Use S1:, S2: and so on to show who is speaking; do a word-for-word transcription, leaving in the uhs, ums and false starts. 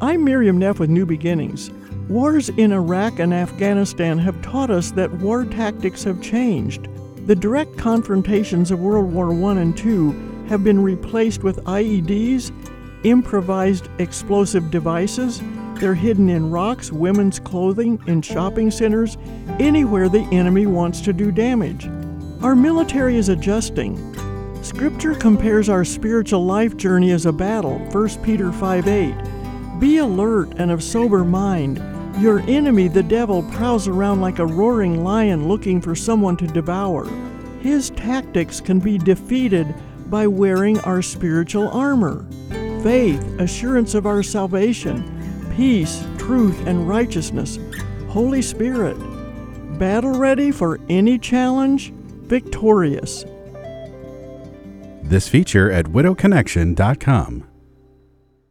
S1: I'm Miriam Neff with New Beginnings. Wars in Iraq and Afghanistan have taught us that war tactics have changed. The direct confrontations of World War One and Two have been replaced with I E Ds, improvised explosive devices. They're hidden in rocks, women's clothing, in shopping centers, anywhere the enemy wants to do damage. Our military is adjusting. Scripture compares our spiritual life journey as a battle, First Peter five eight. Be alert and of sober mind. Your enemy, the devil, prowls around like a roaring lion looking for someone to devour. His tactics can be defeated by wearing our spiritual armor: faith, assurance of our salvation, peace, truth, and righteousness, Holy Spirit. Battle ready for any challenge, victorious.
S2: This feature at widow connection dot com.